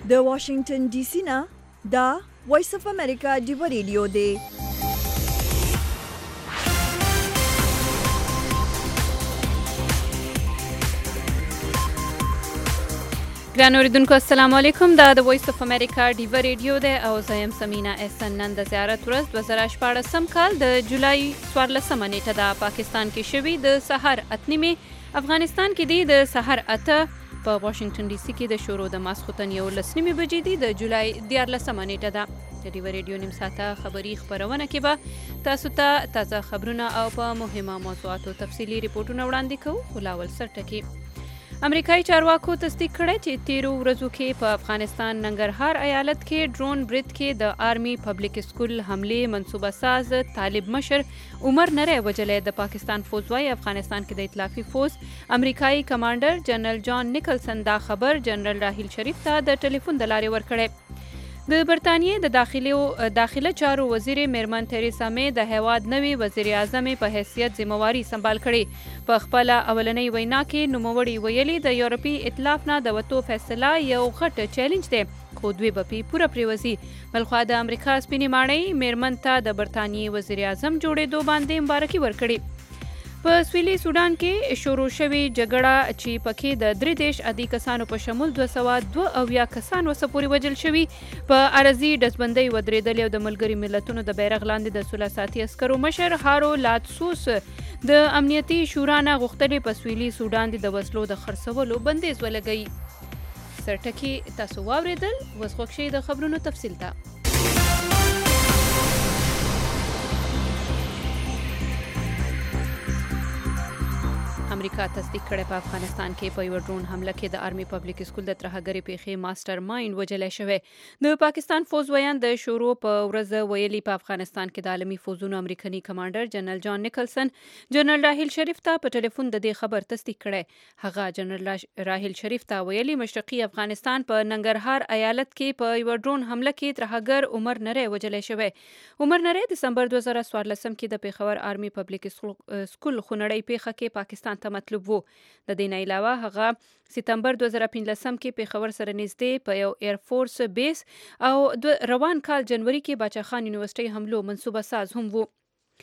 د واشنگټن ډي سي نه دا وایس اف امریکا ډیو ریډیو دی. ګران اوریدونکو السلام علیکم. دا د وایس اف امریکا ډیو ریډیو دی او زه یم سمینا احسن. نن د زیارت ورځ 2014 کال د جولای 14 نیټه ده. پاکستان کې شوي د سحر 8 افغانستان کې دی د سحر 8 په واشنگټن ډي سي کې د شروع د ماسخوتن 11 بجې دی د جولای 14 نیټه ده. د ډیو ریډیو نیم ساعته خبري خبرونه کې به تاسو ته تازه خبرونه او په مهمه موضوعاتو تفصیلي ریپورتونه وړاندې کوو. خلاول سرټکی امریکایي چارواکو تصدیق کړی چې 13 ورځو کې په افغانستان ننګرهار ایالت کې ډرون برید کې د آرمی پبلک سکول حملې منصوبه ساز طالب مشر عمر نری وجلی. د پاکستان فوج وايي افغانستان کې د ائتلافي فوج امریکایي کمانډر جنرال جان نیکلسن دا خبر جنرال راحیل شریف ته د ټلیفون د لارې ورکړی. د برتانیې د داخله چارو وزیر میرمن تریسا مې د هیواد نوي وزیر اعظم په حیثیت ذمہواری سنبال کړي. په خپل اولنۍ وینا کې نوموړي ویلي د یورپي ائتلاف نه د وتو فیصله یو غټ چیلنج دی خو دوی به پوره پریوزي. بلخوا د امریکا سپینې ماڼۍ میرمن ته د برتانیې وزیر اعظم جوړېدو باندې مبارکي ورکړي. په سویلي سودان کې شروع شوې جګړه چې پکې د 3 عادي کسانو په شمول 202 کسان وسه پورې وژل شوي په عرضي ډزبندۍ ودرېدلې او د ملګري ملتونو د بیرغ لاندې د سوله ساتي عسکرو مشر هارو لاتسوس د امنیتي شورا نه غوښتلې په سویلي سودان د وسلو د خرڅولو بندیز ولګوي. سرټکی تاسو واوریدل. اوس خوښ شئ د خبرونو تفصیل ته. امریکا تصدیق کړی په افغانستان کې په یو ډرون حمله کې د آرمی پبلک سکول د ترهګرۍ پیښې ماستر مایند وژلی شوی. د پاکستان فوج ویان د شروع په ورځ ویلي په افغانستان کې د عالمي فوجونو امریکایي کمانډر جنرال جان نیکلسن جنرال راحیل شریف ته په ټلیفون د دې خبر تصدیق کړی. هغه جنرال راحیل شریف ته ویلي مشرقي افغانستان په ننګرهار ایالت کې په یو ډرون حمله کې ترهګر عمر نری وژلی شوی. عمر نری دسمبر 2014 کې د پیښور آرمی پبلک سکول خونړۍ پیښه کې پاکستان ته مطلوب وو. د دې نه علاوه هغه سپتمبر 2015 کې پیښور سره نږدې په یو ایر فورس بیس او روان کال جنوري کې باچا خان یونیورسيټي حملو منصوبه ساز هم وو.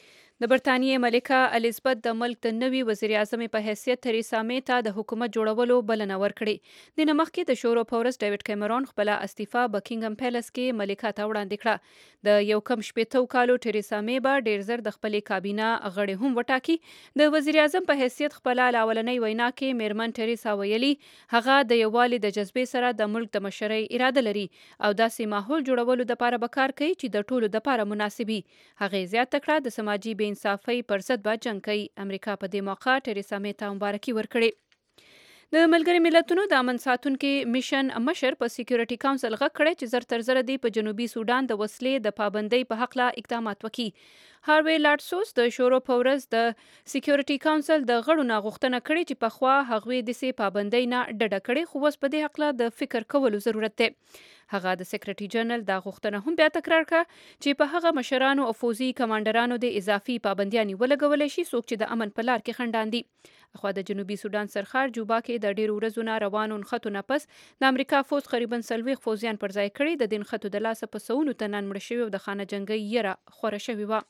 د برتانیې ملکه الیزابت د ملک د نوي وزیر اعظم په حیثیت تریسا مې ته د حکومت جوړولو بلنه ورکړې. د نمخ د شورو پورس ډیوډ کیمرون خپل استعفا بکینګم پیلس کې ملکه ته وړاندې کړه. د یو کم شپېتو کالو تریسا مې به ډیر زر د خپل کابینه غړي هم وټاکي. د وزیر اعظم په حیثیت خپل اولنۍ وینا کې میرمن تریسا ویلي هغه د یووالي د جذبې سره د ملک د مشرۍ اراده لري او داسې ماحول جوړولو لپاره به کار کوي چې د ټولو لپاره مناسبي. هغه زیاته کړه د سماجی انصافي پر ضد به جنګ کوي. امریکا په دې موقع تریسا مې ته مبارکي ورکړي. د ملګري ملتونو د امن ساتونکي میشن مشر په سکیورټي کونسل غږ کړی چې زر تر زره دی په جنوبي سودان د وسلې د پابندۍ په حق لا اقدامات وکړي. هاروی لارډسوس د شورو په ورځ د سکیورټي کونسل د غړو نه غوښتنه کړې چې پخوا هغوی د سي پابندۍ نه ډډه کړې خو اوس په دې حق لا د فکر کولو ضرورت دی. هغه د سکریټري جنرال دا غوښتنه هم بیا تکرار کړه چې په هغه مشرانو او فوزي کمانډرانو د اضافي پابندیانې ولګولې شي څوک چې د امن په لار کې خنډان دي. خو د جنوبي سودان سرخار جوبا کې د ډیرو ورځو نه روانو نښتو نه پس د امریکا فوج قریبا 40 فوزیان پر ځای کړي. د دې نښتو د لاسه په سونو تنان مړ شوي او د خانه جنګي یره خوره شوي وه.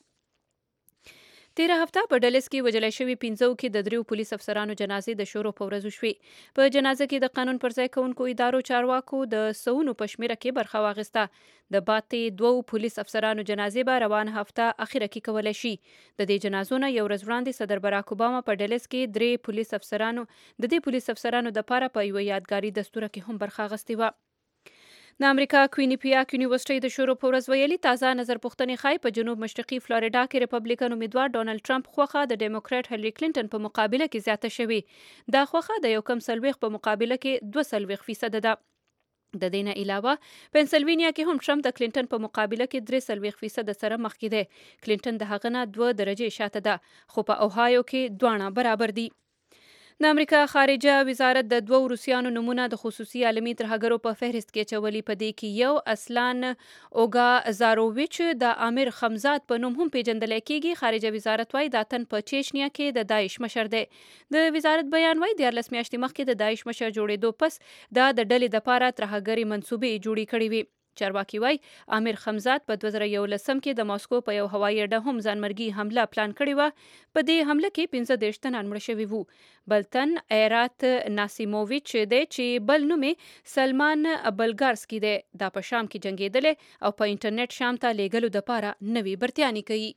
13 هفته په ډلس کې وژل شوي 15 کې د 3 پولیس افسرانو جنازې د شورو په ورځو شوې. په جنازه کې د قانون پر ځای کوونکو ادارو چارواکو د سونو په شمیره کې برخه واخیسته. د پاتې 2 پولیس افسرانو جنازې به روان هفته اخیره کې کولای شي. د دې جنازو نه یو ورځ وړاندې صدر باراک اوباما په ډلس کې 3 پولیس افسرانو د پاره په یو یادګاري دستور کې هم برخه اخیستې و. د امریکا کوینیپیاک یونیورسيټي د شورو په ورځ ویلي تازه نظر پوښتنې ښایي په جنوب مشرقي فلوریډا کې ریپبلیکن امیدوار ډونالد ټرمپ خوخه د ډیموکراټ هیلری کلینټن په مقابله کې زیاته شوې. دا خوخه د یو کم 40 په مقابله کې 42% ده. د دې نه علاوه پنسلوینیا کې هم ټرمپ د کلینټن په مقابله کې 43% سره مخکې دی. کلینټن د هغه نه 2 درجې شاته ده خو په اوهایو کې دواړه برابر دي. د امریکا خارجه وزارت د دوو روسیانو نمونه د خصوصي عالمي ترهګرو په فهرست کې چولي. په دې کې یو اسلان اوګازاروویچ د امیر خمزاد په نوم هم پیژندل کېږي. خارجه وزارت وايي دا تن په چیچنیا کې د داعش مشر دی. د وزارت بیان وايي 14 میاشتې مخکې د داعش مشر جوړېدو پس دا د ډلې د پاره ترهګري منسوبې جوړې کړې وي. چارواکي وايي امیر خمزاد په 2011 کې د ماسکو په یو هوایي اډه هم ځانمرګي حمله پلان کړې وه. په دې حمله کې 15 تنان مړه شوي وو. بل تن ایرات ناسیموویچ دی چې بل نوم یې سلمان بلګارسکي دی. دا په شام کې جنګېدلی او په انټرنیټ شام ته لیږلو دپاره نوې برتیانې کوي.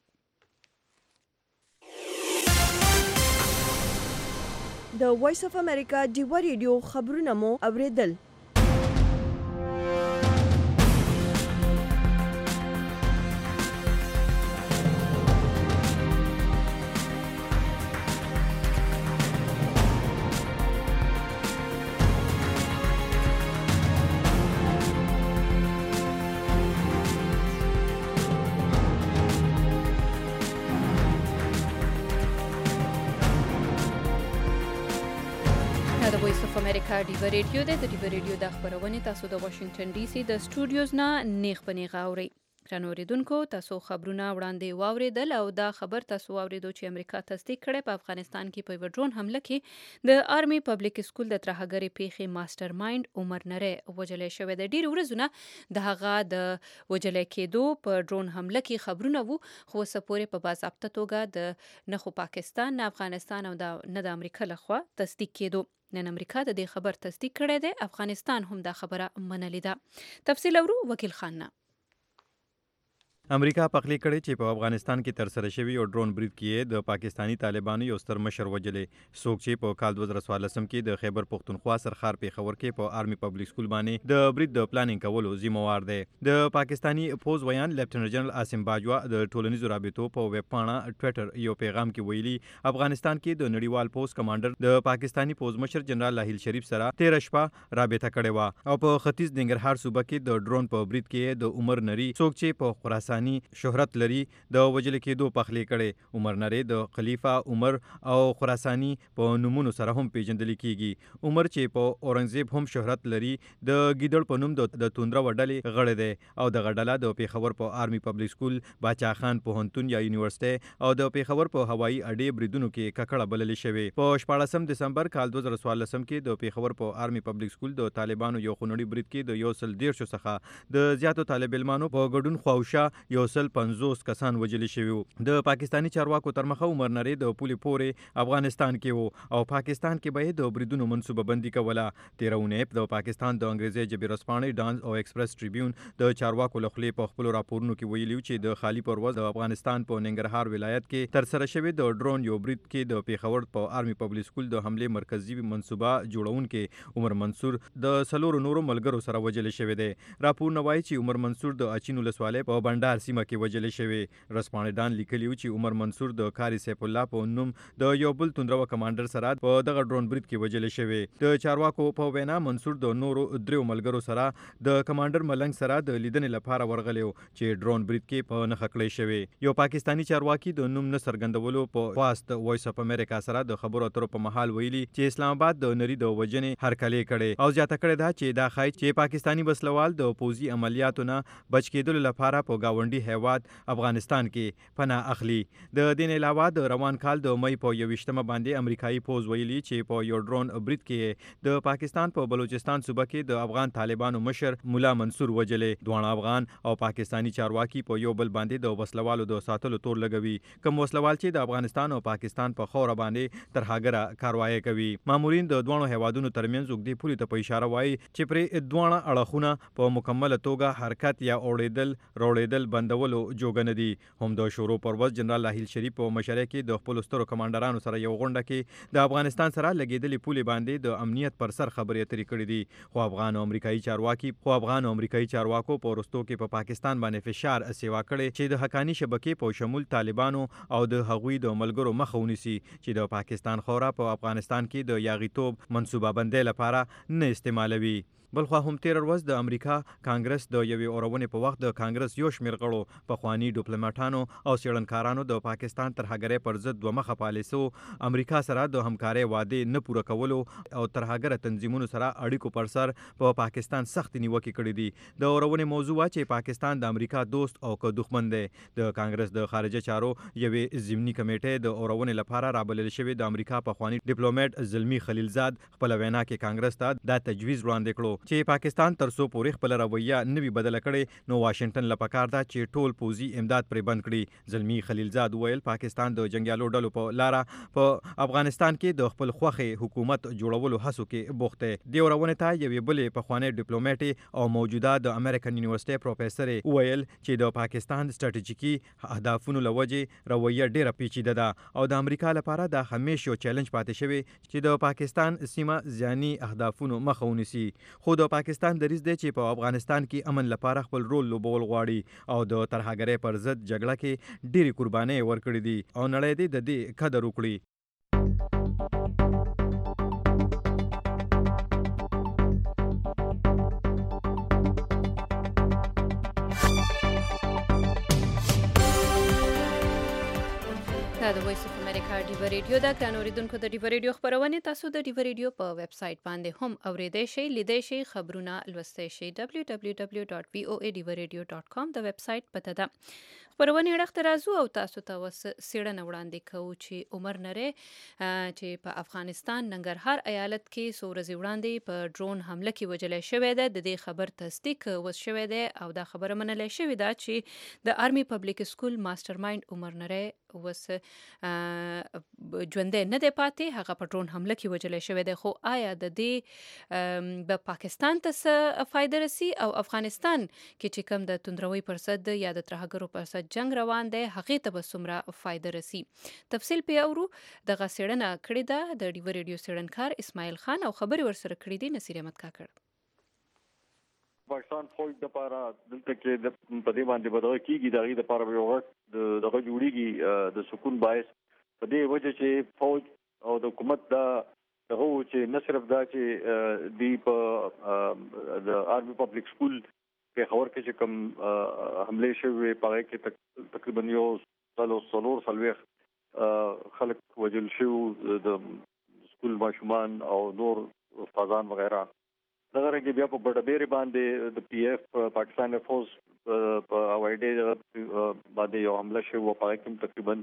د وایس اف امریکا ډیوا ریډیو خبرونه مو اوریدل. د وایس اف امریکا ډیوا ریډیو د ډیوا ریډیو د خبرونې تاسو د واشنگټن ډي سي د سټوډیوز نه نیغ په نیغه اورئ. ګرانو اوریدونکو تاسو خبرونه وړاندې واوریدل او دا خبر تاسو واوریدو چې امریکا تصدیق کړي په افغانستان کې په یو ډرون حمله کې د آرمي پبلک سکول د ترهګرۍ پیښې ماستر مایند عمر نری وژل شوی دی. ډیر ورځونه د هغه د وژل کېدو په ډرون حمله کې خبرونه وو خو اوسه پورې په باضابطه توګه د نه خو پاکستان نه افغانستان او نه د امریکا لخوا تصدیق کېدو. نن امریکا د دې خبر تصدیق کړی دی. افغانستان هم دا خبره منلې ده. تفصیل اورو وکیل خان نه. امریکا پخلی کړي چې په افغانستان کې تر سره شوی او ډرون برید کې د پاکستانی طالبانو یو ستر مشر وجلې. څوک چې په کال 2014 کې د خیبر پختونخوا سرخار پیښور کې په آرمي پبلک سکول باندې د برید د پلانینګ کولو ذمہوار دی. د پاکستانی فوز ویان لیفټننټ جنرال عاصم باجوا د ټولنیزو رابطو په ویب پاڼه ټوئیټر یو پیغام کې ویلي افغانستان کې د نړیوال پوز کمانډر د پاکستانی پوز مشر جنرال لاهیل شریف سره 13 شپه رابطه کړې و او په ختیځ ننګرهار صوبه کې د ډرون په برید کې د عمر نری څوک چې په خراسان شهرت لري د وجل کېدو پخلی کړي. عمر نری د خلیفہ عمر او خراسانی په نومونو سره هم پیژندل کیږي. عمر چې په اورنګزیب هم شهرت لري د ګیدړ په نوم د توندره وډلې غړی دی او د غډله د پیښور په آرمي پبلک سکول باچا خان پوهنتون یا یونیورسيټي او د پیښور په هوایي اډې بریدونو کې ککړه بللې شوې. په 14 دسمبر کال 2014 کې د پیښور په آرمي پبلک سکول د طالبانو یو خونړي برید کې د 113 څخه د زیاتو طالب علمانو په ګډون خواوشا 150 کسان وژل شوي. د پاکستانی چارواکو تر مخه عمر نری د پولې پورې افغانستان کې وو او پاکستان کې به د بریدونو منصوبه بندي کوله. 13 د پاکستان د انګریزي ژبې رسپانې ډانس او ایکسپریس ټریبیون د چارواکو لخوا په خپل راپورونو کې ویلي چې د خالی پرواز د افغانستان په ننګرهار ولایت کې تر سره شوی د ډرون یو برید کې د پیښور په آرمي پبلک سکول د حمله مرکزی منصوبه جوړونکو عمر منصور د سلور نورو ملګرو سره وژل شوی دی. راپور نوای چې عمر منصور د اچین ولسوالۍ په بندر سیمه کې وژل شوی. رسپانډان لیکلی و چې عمر منصور د کاری سیف الله په نوم د یو بل توندرو کمانډر سره په دغه ډرون برید کې وژل شوی. د چارواکو په وینا منصور د نورو دریو ملګرو سره د کمانډر ملنګ سره د لیدنې لپاره ورغلی چې ډرون برید کې په نښه کړی شوی. یو پاکستانی چارواکي د نوم نه څرګندولو په واسطه وایس اف امریکا سره د خبرو اترو په محل ویلي چې اسلام آباد د نری د وجنې هرکلی کړي او زیاته کړي دا چې دا خای چې پاکستانی بسلوال د پوزي عملیاتو نه بچ کېدل لپاره په گاونډي هیواد افغانستان کې پناه اخلي. د دین علاوه د روان کال د مې په 21مه باندې امریکایي پوز ویلي چې په یو ډرون برید کې د پاکستان په بلوچستان صوبه کې د افغان طالبانو مشر مولا منصور وجلې. دوه افغان او پاکستانی چارواکي په یو بل باندې د وسلوالو د ساتلو تور لګوي. کوم وسلوال چې د افغانستان او پاکستان په خور باندې ترهګره کاروایی کوي. مامورین د دوه هیوادونو ترمنځ وګړي پولی ته په اشاره وایي چې پر دوه اړخونه په مکمله توګه حرکت یا اوړېدل بندولو جوګه نه دي. هم د شورو پرواز جنرال لاهیل شریف په مشره کې د خپل سترو کمانډرانو سره یو غونډه کې د افغانستان سره لګیدلې پولې باندې د امنیت پر سر خبرې اترې کړې دي. خو افغان او امریکایي چارواکو په وروستو کې په پاکستان باندې فشار اسیوا کړي چې د حقانی شبکې په شمول طالبانو او د هغوی د ملګرو مخه ونیسي چې د پاکستان خورا په افغانستان کې د یاغیتوب منصوبه بندۍ لپاره نه استعمالوي. بلخوا هم تیر ورځ د امریکا کانګرس د یوې اورونې په وخت د کانګرس یو شمېر غړو په خوانی ډیپلوماټانو او څېړنکارانو د پاکستان ترهګرۍ پر ضد دوه مخه پالیسو امریکا سره د همکارۍ وعده نه پوره کولو او ترهګر تنظیمونو سره اړیکو پر سر په پاکستان سخت نیوکې کړې دي. د اورونې موضوع وا چې پاکستان د امریکا دوست او که دښمن دی. د کانګرس د خارجه چارو یوې ضمني کمیټې د اورونې لپاره رابلل شوی د امریکا په خوانی ډیپلوماټ زلمی خلیلزاد خپل وینا کې کانګرس ته دا تجویز وړاندې کړو چې پاکستان ترڅو پورې خپل رویه نوي بدل کړي نو واشنگټن لپاره دا چې ټول پوزي امداد پرې بند کړي. زلمی خلیلزاد ویل پاکستان د جنگیالو ډلو په لاره په افغانستان کې د خپل خوخي حکومت جوړولو هڅو کې بوخت دی. د اورونې ته یوې بلې په خوانی ډیپلوماټ او موجوده د امریکن یونیورسيټي پروفیسور ویل چې د پاکستان ستراتیژیکي اهدافونو لوجه رویه ډیره پیچیده ده او د امریکا لپاره د همیش یو چیلنج پاتې شوی چې د پاکستان سیمه ځاني اهدافونو مخه ونیسي. خو د پاکستان دریځ دی چې په افغانستان کې امن لپاره خپل رول لوبول غواړي او د ترهګرۍ پر ضد جګړه کې ډیری قربانۍ ورکړې دي او نړۍ دې د دې قدر وکړي. دا د وایس اف امریکا ډیو ریډیو دا ګران اوریدونکو د ډیو ریډیو خبرونه تاسو د ډیو ریډیو په ویب سټ باندې هم اوریدئ شئ لیدئ شئ خبرونه لوستئ شئ www.voaradio.com د ویب سټ پته ده. خبرونه اړخ ترازو او تاسو ته سیړنه وړاندې کوو چې عمر نری چې په افغانستان ننګرهار ایالت کې سورزي وړاندې په ډرون حمله کې وجلې شوې ده. د دې خبر تصدیق وس شوې ده او دا خبره منل شوې ده چې د آرمي پبلک سکول ماستر مایند عمر نری وس ژوندې نه دی پاتې, هغه په ډرون حمله کې وجلې شوې ده. خو آیا د دې په پاکستان ته څه فایده رسي او افغانستان کې چې کوم د توندروي پر ضد یا د ترهګرو پر ضد جنگ روان دی هغه ته به څومره فایده رسي؟ تفصیل په اورو دغه څېړنه کړې ده د ډیو ریډیو څېړنکار اسماعیل خان او خبري ورسره کړې دي نصیر احمد کاکړ. پاکستان فوج د لپاره دلته کې د پدې باندې بدل کیږي دغه د لپاره یو وخت دغه جوړیږي د سکون باعث په دې وجه چې فوج او د حکومت دغه چې نه صرف دا چې دی په د آرمي پبلک سکول په خبر کې چې کوم حمله شوی په کې تقریبا یو څلور سلويخ خلک وجل شو د سکول ماشومان او نور استادان وغیرہ. دغه رنګ بیا په بډبېری باندې د پی اف پاکستان فوج په اوایډې باندې یو حمله شو او په کې تقریبا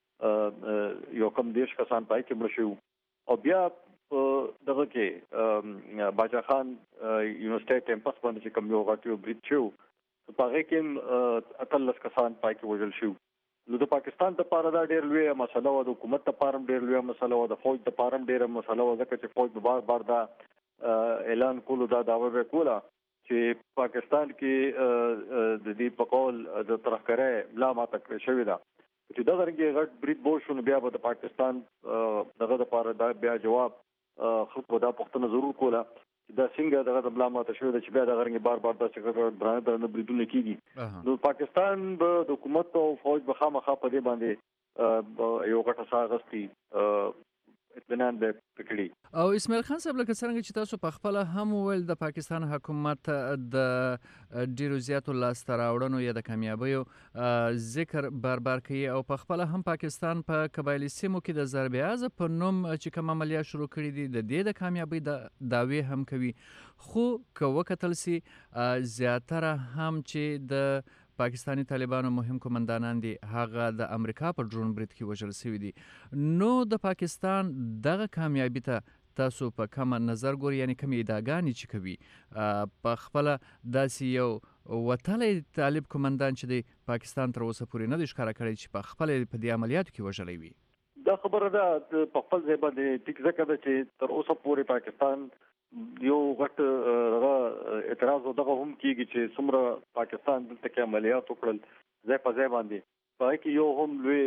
یو کم دیش کسان پای کې مړ شو او بیا دغه کې باچا خان یونیورسيټي کیمپس باندې کوم یو غاټیو بریټ شو په هغه کې اتلس کسان پای کې وژل شو. نو د پاکستان ته پاره دا ډېر لوی مسله و, د حکومت ته پاره ډېر لوی مسله و, د فوج ته پاره ډېر مسله و ځکه چې فوج بار دا اعلان کولو دا داوا وکولا چې پاکستان کې د دې په قول د ترهګرۍ لا ماته کړې شوې ده چې دا درګه غټ بریټ بوشونه بیا به د پاکستان دغه لپاره دا بیا جواب خو دا پښتنه ضرور کوله دا څنګه دغه د بلا ماته شوې ده چې بیا دا غرنګ بار د څنګه برانه بریټونه کیږي. نو پاکستان به د حکومت او فوج به خامخا په دې باندې یو غټه ساغستی اطمینان به پکړي. او اسماعیل خان صاحب لکه څنګه چې تاسو په خپل هم ویل د پاکستان حکومت د ډیرو زیاتو لاسته راوړنو یا د کامیابیو ذکر بار کوي او په خپل هم پاکستان په قبایلی سیمو کې د ضرب اعظم په نوم چې کوم عملیات شروع کړي دي د دې د کامیابی د داوی هم کوي. خو که وکتل سي زیاتره هم چې د پاکستانی طالبانو مهم کمانډانان دي هغه د امریکا په ډرون بریټ کې وژل شوي دي. نو د پاکستان دغه کامیابی ته تاسو په کوم نظر ګورئ, یعنی کوم ادعاګانې چې کوي په خپل داسې یو وتلی طالب کمانډان چې د پاکستان تر اوسه پورې نه دی ښکاره کړی چې په خپل په دې عملیاتو کې وژلی وي؟ دا خبره ده په خپل ځای باندې ټیک ځکه ده چې تر اوسه پورې پاکستان یو غټ اعتراض دغه هم کیږي چې څومره پاکستان دلته کې عملیات وکړل ځای په ځای باندې پای کې یو هم لوی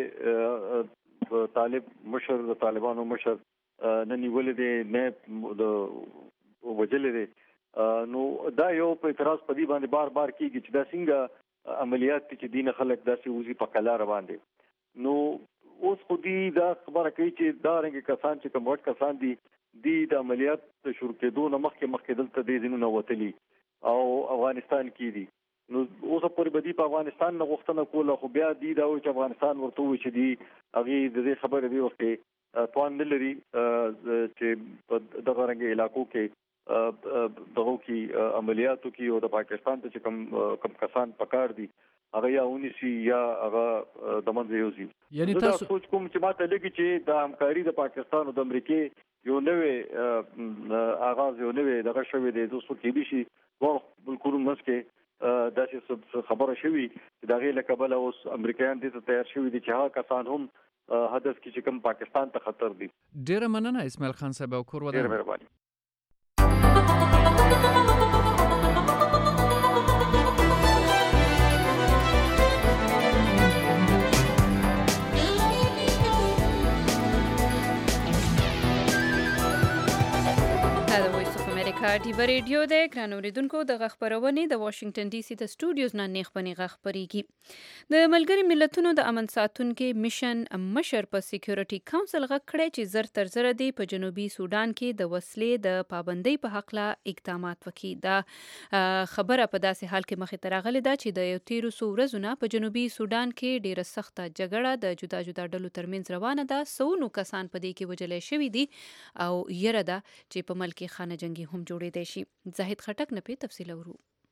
طالب مشر د طالبانو مشر نه نیولې دي نه د وجلې دي. نو دا یو په اعتراض په دې باندې بار کیږي چې دا څنګه عملیات چې دین خلک داسې وزي په کلا روان دي. نو اوس خو دې دا خبره کوي چې دا رنګ کسان چې کوم وخت کسان دي د عملیات شروع کېدو نه مخکې دلته د زینو وتلي او افغانستان کې دي نو اوس په بدی په افغانستان نه غوښتنه کوله خو بیا دی دا چې افغانستان ورته وي چې دی هغه د دې خبرې دی وخت توان نه لري چې په دغه رنګ علاقو کې دغه کې عملیاتو کې او د پاکستان ته چې کم کسان پکار دي هغه یا ونیسي یا هغه د منځ یوزي یعنی تاسو سوچ کوم چې ماته لګي چې د همکاري د پاکستان او د امریکای یو نوې آغاز یو نوې دغه شوی دی دوستو کې دي شي بالکل مسکه دا چې خبره شوی چې دا غي لکبل اوس امریکایان دې ته تیار شوی دي چې هغه کسان هم هدف کې چې کوم پاکستان ته خطر دي. ډیره مننه اسماعیل خان صاحب او کور ودان. ډیره مهرباني. ډیو ریډیو د ګران اوریدونکو د خبرونې د واشنگټن ډي سي د سټوډیوز نه نیخبني خبريږي د ملګری ملتونو د امن ساتونکو میشن مشر په سکیورټي کونسل غږ کړی چې زر تر زر دی په جنوبي سودان کې د وسلې د پابندۍ په حق لا اقدامات وکړي. دا خبره په داسې حال کې مخې ته راغلې ده چې د یو تیرو څو ورځې په جنوبي سودان کې ډیره سخته جګړه د جدا جدا ډلو ترمنځ روانه ده. سونو کسان په دې کې وجلې شوي دي او یره ده چې په ملک خانه جنگي هم جوړې دی شي. زاهد خټک نه په تفصیل ورو.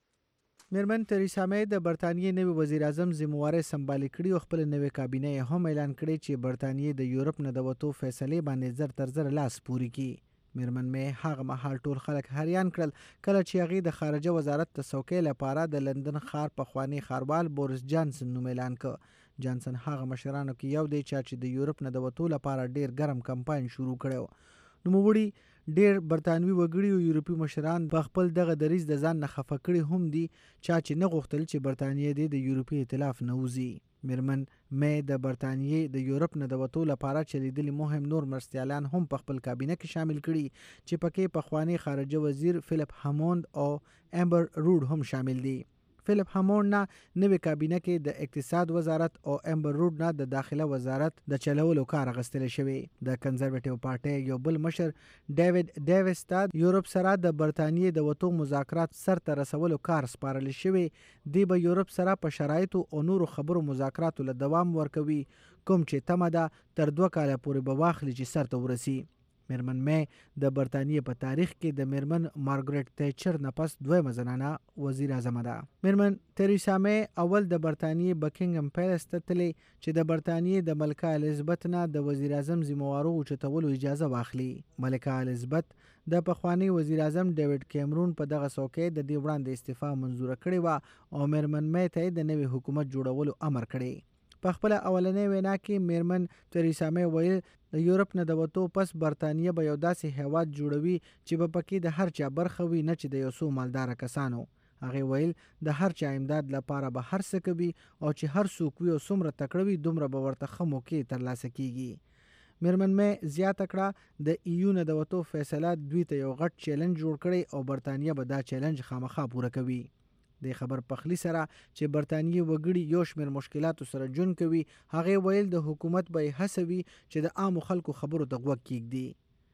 میرمن تریسا مې د برتانیې نوی وزیر اعظم ذمہواره سمبالي کړي او خپل نوی کابینه هم اعلان کړي چې برتانیې د یورپ نه د وټو فیصله باندې زر تر زر لاس پوري کړي. میرمن مې هغه مهال ټول خلک حیران کړل کله چې هغه د خارجه وزارت د څوکۍ لپاره د لندن ښار په خوانی ښاروال بورس جانسن نوم اعلان کړ. جانسن هغه مشرانو کې یو دی چې د یورپ نه د وټو لپاره ډیر ګرم کمپاین شروع کړو. نوموړي ډیر برتانوي وګړي او یورپي مشران په خپل دغه دریځ د ځان نه خفه کړي هم دي چې نه غوښتل چې برتانیې د یورپي ائتلاف نه وځي. میرمن مې د برتانیې د یورپ نه د وټو لپاره چلیدلي مهم نور مرستیالان هم په خپل کابینه کې شامل کړي چې پکې پخوانی خارجه وزیر فلیپ هاموند او امبر رود هم شامل دي. فلیپ هاموند نه نوې کابینه کې د اقتصاد وزارت او امبر رود نه د داخله وزارت د چلولو کار غستل شوی. د کنزرویټیو پارټي یو بل مشر ډیوډ ډیویس ته یورپ سره د برتانیې د وټو مذاکرات سر ته رسولو کار سپارل شوی. دی به یورپ سره په شرایطو او نورو خبرو مذاکراتو له دوام ورکوي کوم چې تمه ده تر 2 کاله پورې به واخلي چې سر ته ورسي. میرمن مې د برتانیې په تاریخ کې د میرمن مارګریټ تیچر نه پس دویمه زنانه وزیر اعظم ده. میرمن تریسا مې اول د برتانیې بکینګم پیلس ته تللی چې د برتانیې د ملکه الیزابت نه د وزیر اعظم ذمہوارو اوچتولو اجازه واخلي. ملکه الیزابت د پخوانی وزیر اعظم ډیوډ کیمرون په دغه څوکۍ د دې وړاندې استعفا منزور کړې و او میرمن مې ته د نوي حکومت جوړولو امر کړی. په خپل اولنې وینا کې میرمن تریسا مې ویل د یورپ نه د وټو پس برتانیې به یو داسې هیواد جوړوي چې په پکې د هر چا برخه وي نه چې د یو څو مالدار کسانو. هغه ویل د هر چا امداد لپاره به هر څه کوي او چې هر څوک وي او څومره تکړه وي دومره به ورته ښه موقع ترلاسه کیږي. میرمن مې زیاته کړه د ایو نه د وټو فیصله دوی ته یو غټ چیلنج جوړ کړي او برتانیې به دا چیلنج خامخا پوره کوي. د خبر پخلی سره چې برتانیې وګړي یو شمېر مشکلاتو سره جون کوي هغه ویل د حکومت به هڅوي چې د عام خلکو خبرو ته غوږ کیږدي.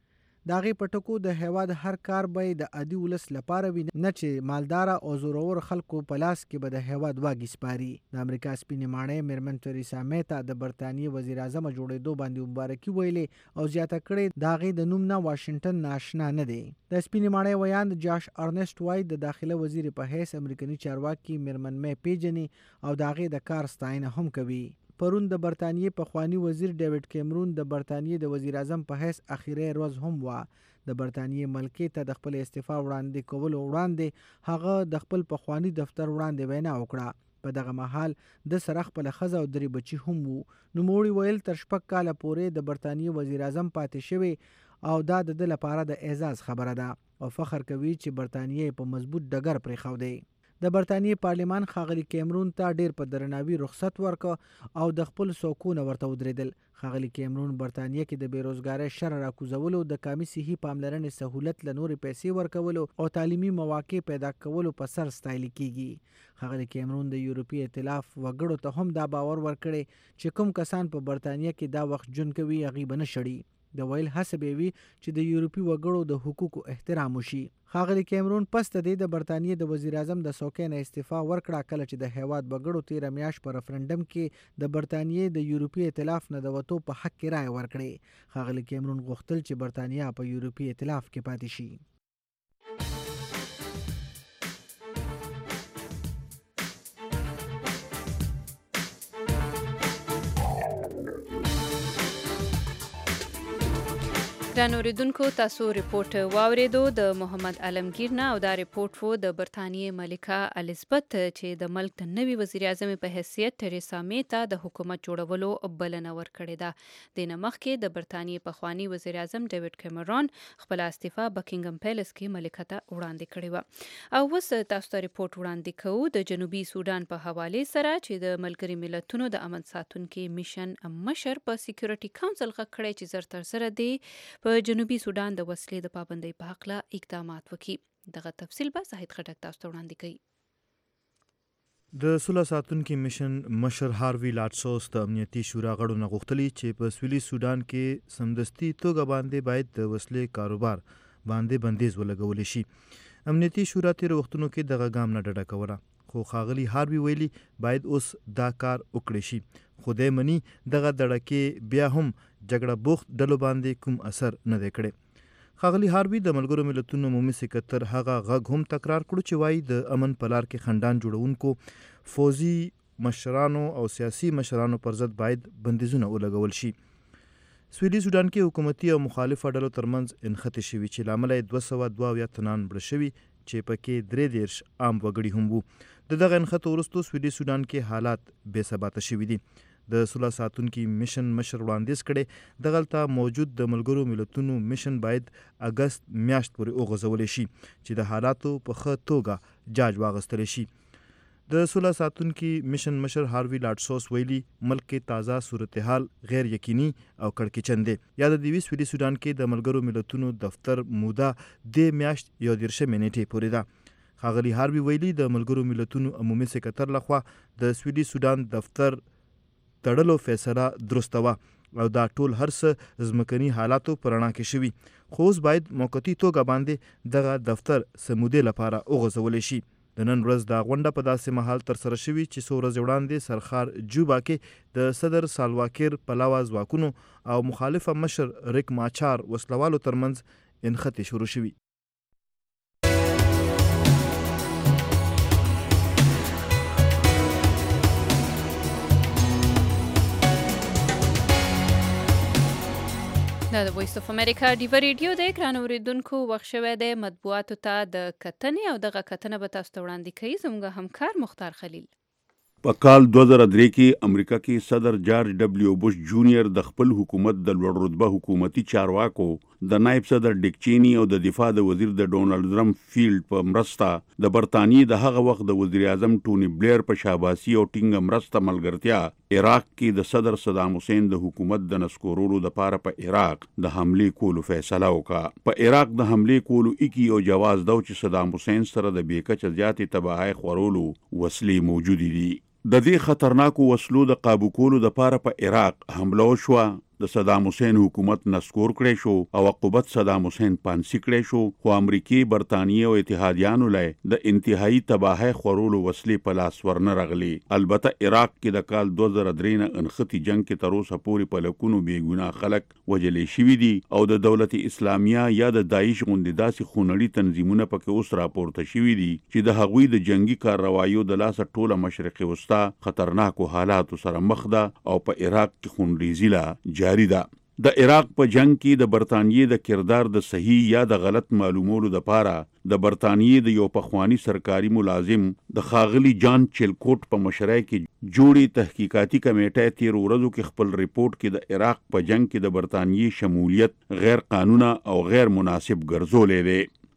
د هغې په ټکو د هیواد هر کار به د عادي ولس لپاره وي نه چې مالداره او زورور خلکو په لاس کې به د هیواد واګې سپاري. د امریکا سپینې ماڼۍ میرمن تریسا مې ته د برتانیې وزیر اعظم جوړېدو باندې مبارکي ویلې او زیاته کړې د هغې د نوم نه واشنګټن ناشنا نه دی. د سپینې ماڼۍ ویاند جاش ارنسټ وای د داخله وزیر په حیث امریکایي چارواکي میرمن مې پیژني او د هغې د کار ستاینه هم کوي. پرون د برتانیې پخوانی وزیر ډیوډ کیمرون د برتانیې د وزیر اعظم په حیث اخیری ورځ هم و. د برتانیې ملکې ته د خپل استعفا وړاندې کولو وړاندې هغه د خپل پخوانی دفتر وړاندې وینا وکړه. په دغه مهال د سره خپل ښځه او 3 بچي هم وو. نوموړي ویل تر 6 کاله پورې د برتانیې وزیر اعظم پاتې شوی او دا د لپاره د اعزاز خبره ده او فخر کوي چې برتانیې په مضبوط ډګر پرېښودی. د برتانیې پارلمان ښاغلي کیمرون ته ډیر په درناوي رخصت ورکړ او د خپل څوکونه ورته ودرېدل. ښاغلي کیمرون برتانیه کې د بیروزګارۍ شر راکوزولو، د کامي صحي پاملرنې سهولت له نورې پیسې ورکولو او تعلیمي مواقع پیدا کولو په سر ستایل کیږي. ښاغلي کیمرون د یورپي ائتلاف وګړو ته هم دا باور ورکړی چې کوم کسان په برتانیه کې دا وخت ژوند کوي هغوی به نه شړي. د ویل هڅه به وي چې د یورپي وګړو د حقوقو احترام وشي. ښاغلي کیمرون پس د دې د برتانیې د وزیر اعظم د څوکۍ نه استعفا ورکړه کله چې د هیواد وګړو تیره میاشت په رفرنډم کې د برتانیې د یورپي ائتلاف نه د وتو په حق کې رایه ورکړې. ښاغلي کیمرون غوښتل چې برتانیه په یورپي ائتلاف کې پاتې شي. ګران اوریدونکو، تاسو ریپورت واوریدو د محمد علمگیر نه او دا ریپورت وو د برتانیې ملکه الیزابت چې د ملک د نوي وزیر اعظم په حیثیت تریسا می ته د حکومت جوړولو بلنه ورکړې ده. د نه مخکې د برتانیې پخوانی وزیر اعظم ډیوډ کیمرون خپل استعفا بکینګم پیلس کې ملکه ته وړاندې کړې و. او اوس تاسو ته ریپورت وړاندې کوو د جنوبي سودان په حواله سره چې د ملګري ملتونو د امن ساتونکي میشن مشر په سکیورټي کونسل غږ کړی چې زر تر سره دی په جنوبي سودان د وسلې د پابندۍ په حق له اقدامات وکړي. دغه تفصیل به زاهد خټک تاسو ته وړاندې کوي. د سوله ساتونکي میشن مشر هاروي لاټسوس د امنیتي شورا غړو نه غوښتلي چې په سویلي سودان کې سمدستي توګه باندې باید د وسلې کاروبار باندې بندیز ولګول شي. امنیتي شورا تیر وختونو کې دغه ګام نه ډډه کوله، خو ښاغلي هاروي ویلي باید اوس دا کار وکړي شي. خدای مني دغه دړکې بیا هم جګړه بوخت ډلو باندې کوم اثر نه دی کړی. ښاغلي هاروي د ملګرو ملتونو عمومي سکرتر هغه غږ هم تکرار کړو چې وایي د امن په لار کې خنډان جوړونکو فوزي مشرانو او سیاسي مشرانو پر ضد باید بندیزونه ولګول شي. سویلي سودان کې حکومتي او مخالفه ډلو ترمنځ انخته شوي چې لامل یې 272 تنان مړه شوي چې پکې 33 عام وګړي هم وو. د دغه انخته وروسته سویلي سودان کې حالات بې ثباته شوي دي. د سوله ساتونکي میشن مشر وړاندیز کړي دغلته موجود د ملګرو ملتونو میشن باید اگست میاشت پورې وغځولی شي چې د حالاتو په ښه توګه جاج واخیستلی شي. د سوله ساتونکي میشن مشر هاروي لاټسوس ویلي ملک کې تازه صورتحال غیر یقیني او کړکېچن دی. یا د دوی سویلي سودان کې د ملګرو ملتونو دفتر موده د میاشت 11 نیټې پورې ده. ښاغلي هاروي ویلي د ملګرو ملتونو عمومي سکرتر لخوا د سویلي سودان دفتر تړلو فیصله درسته وه او دا ټول هر څه ځمکني حالاتو په رڼا کې شوي، خو اوس باید موقتي توګه باندې دغه دفتر څه مودې لپاره وغځولی شي. د نن ورځ دا غونډه په داسې مهال ترسره شوي چې څو ورځې وړاندې سرخار جوبا کې د صدر سالواکیر پلاوا ځواکونو او مخالفه مشر ریک ماچار وسلوالو ترمنځ انخته شروع شوي. دا د وایس اف امریکا ډیو ریډیو د ګران اوریدونکو وخت شوی دی مطبوعاتو ته د کتنې او دغه کتنه به تاسو ته وړاندې کوي زموږ همکار مختار خلیل. په کال 2003 کې امریکا کې صدر جارج ډبلیو بوش جونیئر د خپل حکومت د لوړ رتبه حکومتي چارواکو د نائب صدر ډیک چینی او د دفاع د وزیر د ډونالد رمزفیلډ په مرسته د برتانیې د هغه وخت د وزیر اعظم ټونی بلیر په شاباسي او ټینګه مرسته ملګرتیا عراق کې د صدر صدام حسین د حکومت د نسکورولو لپاره په عراق د حملې کولو فیصله وکړه. په عراق د حملې کولو اکی او جواز دو چې صدام حسین سره د بیکچه زیاتې تباہي خورولو وسلې موجودې دي. د دې خطرناکو وسلو د قابو کولو لپاره په عراق حمله وشوه. د صدام حسین حکومت نسکور کړی شو او عقوبت صدام حسین پانسی کړی شو، خو امریکای، برتانیې او اتحادیانو لای د انتهایی تباہي خورولو وسلې په لاس ورنه رغلي. البته عراق کې د کال 2003 نه انختی جنگ کې تر اوسه پورې په لکونو بېګناه خلک وجلې شوي دي او د دولت اسلامیه یا د داعش غوندې داسې خونړي تنظیمونه پکې اوس راپورته شوي دي چې د هغوی د جنگي کارروایو د لاسه ټوله مشرق وسطا خطرناکو حالاتو سره مخ ده او په عراق کې خونریزي لا جاری ده. د عراق په جنگ کې د برتانیې د کردار د صحیح یا د غلط معلومولو لپاره د برتانیې د یو پخوانی سرکاري ملازم د ښاغلي جان چیلکوټ په مشرۍ کې جوړې تحقیقاتي کمیټه تیر ورځو کې خپل ریپورت کې د عراق په جنگ کې د برتانیې شمولیت غیر قانونه او غیر مناسب ګرځولې دی.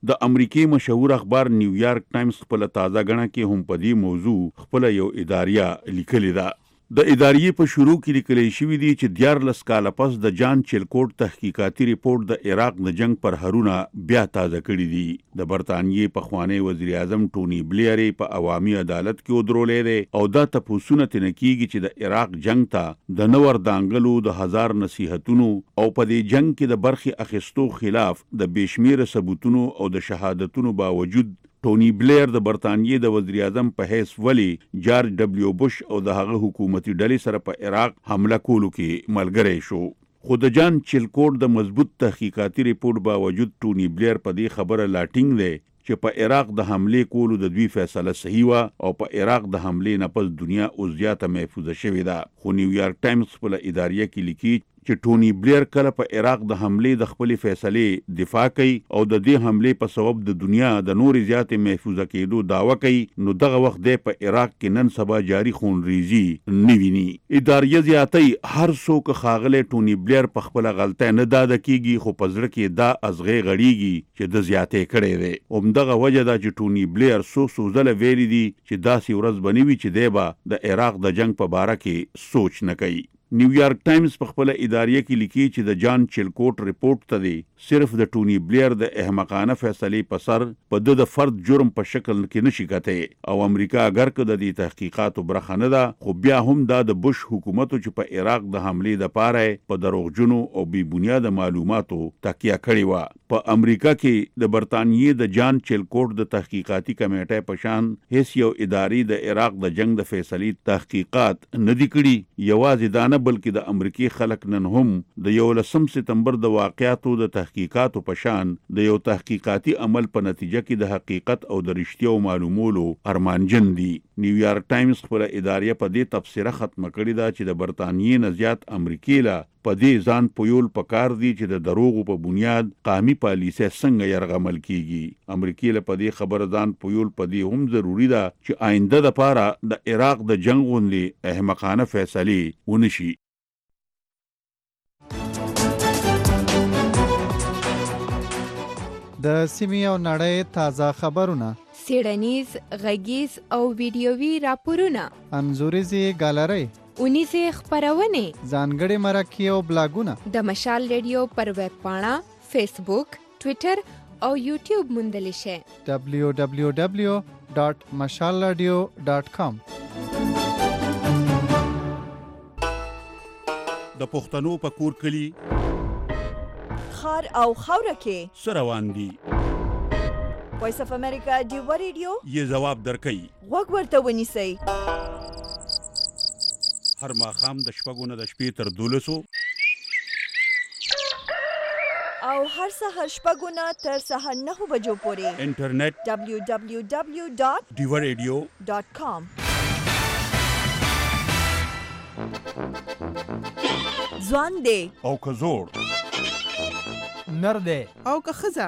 د امریکای مشهور اخبار نیویارک ټایمز خپل تازه غڼه کې هم په دې موضوع خپل یو اداریه لیکلې ده. د ادارې په شروع کې لیکل شوی دی چې 14 کاله پس د جان چیلکوټ تحقیقاتي ریپورت د عراق د جنگ پر هرونه بیا تازه کړی دی. د برتانیې پخوانی وزیر اعظم ټونی بلیر په عوامي عدالت کې ودرولې دی او دا تپوسونه تنه کیږي چې د عراق جنگ ته د نور دانګلو د هزار نصيحتونو او په دې جنگ کې د برخي اخیستو خلاف د بشمیره ثبوتونو او د شهادتونو باوجود ټونی بلیر د برتانیې د وزیر اعظم په حیث ولی جارج ډبلیو بوش او د هغه حکومتي ډلې سره په عراق حمله کولو کې ملګری شو. خو د جان چیلکوټ د مضبوط تحقیقاتي ریپورت باوجود ټونی بلیر په دې خبره لاټینګ دی چې په عراق د حمله کولو د دوی فیصله صحیح و او په عراق د حمله نه پس دنیا اوس زیاته محفوظه شوې ده. خو نیویارک ټایمز خپل اداریه کې لیکي چې ټونی بلیر کله په عراق د حمله د خپل فیصله دفاع کوي او د دې حمله په سبب د دنیا د نوري زیاتې محفوظه کېدو داوا کوي، نو دغه وخت د په عراق کې نن سبا جاری خونریزي نیویني. اداریه زیاتې هر څوک خاغله ټونی بلیر په خپل غلطه نه داده کیږي، خو په ځړ کې دا ازغه غړیږي چې د زیاتې کړي دي. همدغه وجه دا چې ټونی بلیر سو ځله ویلي دي چې داسې ورځ بنوي چې دی به د عراق د جنگ په باره کې سوچ نه کوي. نیویارک ټایمز په خپل اداریه کې لیکي چې د جان چیلکوټ ریپورت ته دی صرف د ټونی بلیر د احمقانه فیصلې په سر په د فرد جرم په شکل کې نشي کته او امریکا اگر که د دې تحقیقاتو برخه نه ده، خو بیا هم دا د بوش حکومت چې په عراق د حمله د پاره په دروغجنو او بی بنیاده معلوماتو تکیه کړې و. په امریکا کې د برتانیې د جان چیلکوټ د تحقیقاتي کمیټې په شان هیڅ یو ادارې د عراق د جنگ د فیصلې تحقیقات نه دی کړي. یوازې دا نه بلکې د امریکای خلک نن هم د 11 سپتمبر د واقعاتو د تحقیقاتو په شان د یو تحقیقاتي عمل په نتیجه کې د حقیقت او د رښتیاو معلومولو ارمانجن دي. نیویارک ټایمز خپل اداریه په دې تبصره ختمه کړې ده چې د برتانیې نه زیات امریکای لا په دې ځان پویول پکار دي چې د دروغو په بنیاد قومي پالیسي څنګه يرغمل کیږي. امریکای له په دې خبر ځان پویول په دې هم ضروری ده چې آینده د پاره د عراق د جنگ غونډې احمقانه فیصله ونشي. د سیمې او نړۍ تازه خبرونه، سیړنیز، غږیز او ویډیووي راپورونه، انځوریزې ګالرۍ، اونیزې خپرونې، ځانګړي مرکې او بلاګونه د مشال ریډیو پر ویب پاڼه، فیسبوک، ټویټر او یوټیوب موندلی شئ. www.mashalradio.com. د پښتنو په کور کلی خار او خاوره کې سروان دي. وایس اف امریکا ډیو ریډیو یې جواب درکړي. وګ ورته ونیسئ. هر ماښام د شپږو نه د شپې تر 12 او هر سهار شپږو نه تر سهار 9 بجو پورې انټرنیټ www.diwaradio.com. ځوان دی او که زوړ، نر دی او که ښځه،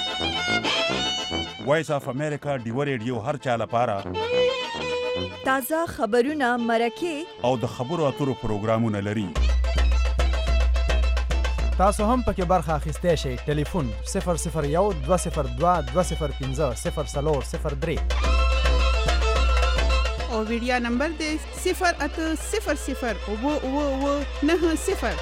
وایس اف امریکا ډیو ریډیو هر چا لپاره تازه خبرونه، مرکې او د خبرو اترو پروګرامونه لري. تاسو هم پکې برخه اخیستی شئ. ټلیفون 001-202-25-0403 او ویډیا نمبر دی 080009990.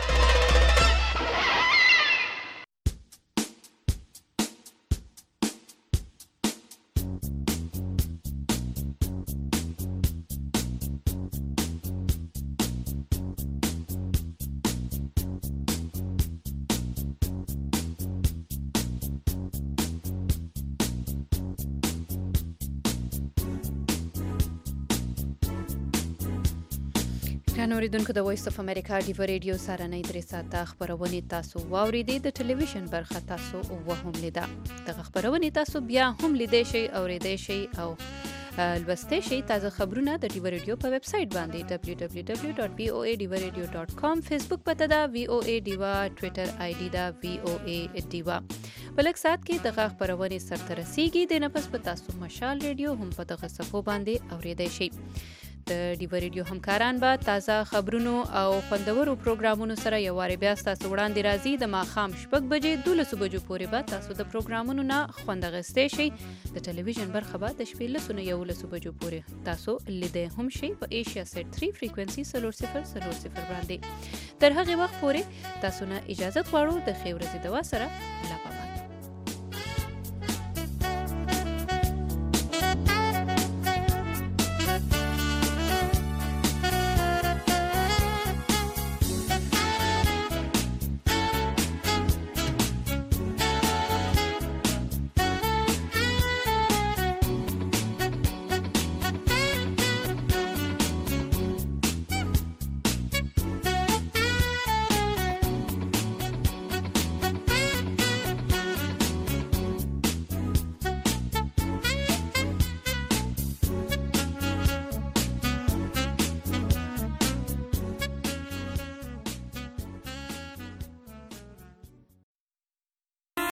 اوریدونکو د وایس اف امریکا ډیو ریډیو سره نه درې ساعته خبرونه تاسو واوریدئ. د ټلویزیون برخه تاسو وهم لیدا. دغه خبرونه تاسو بیا هم لیدئ شئ، اوریدئ شئ او لوستئ شئ. تازه خبرونه د ډیو ریډیو په ویب سټ باندې www.voadiva.com، فیسبوک پته دا VOA ډیوا، ټویټر آی ډی دا VOA ډیوا. بلک سات کې دغه خبرونه سره رسیږي. د نفس په تاسو مشال ریډیو هم په دغه صفو باندې اوریدئ شئ. د ډیو ریډیو همکاران به تازه خبرونو او خوندورو پروګرامونو سره یو واري بیا تاسو وړاندې راځي د ماښام 6 بجې 12 بجو پورې به تاسو د پروګرامونو نه خوند اخیستی شئ. د ټلویزیون برخه به د شپې 11 بجو پورې تاسو لیدای هم شئ په ایشیا سیټ 3 فریکوئنسي 0000 باندې. تر هغه وخت پورې تاسو نه اجازه غواړو د ښې ورځې دوا سره لا